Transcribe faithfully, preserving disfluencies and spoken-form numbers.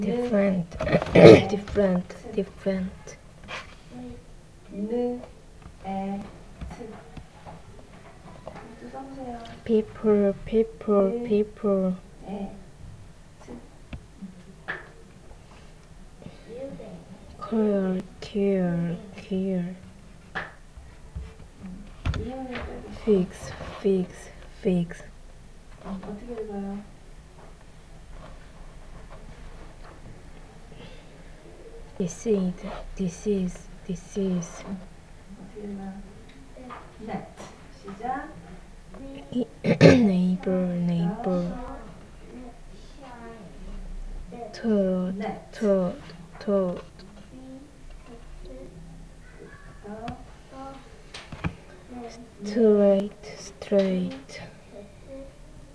different, different, different. 느, 에, 트. 또 써보세요. people, people, 느, people. 에, 트. clear, clear, clear. 이형을 빼고. fix, fix, fix. 음, 어떻게 읽어요? disease, disease, disease. 어떻게 읽어요? net. 시작. neighbor, neighbor. toad, net. toad, toad. 더. straight, straight.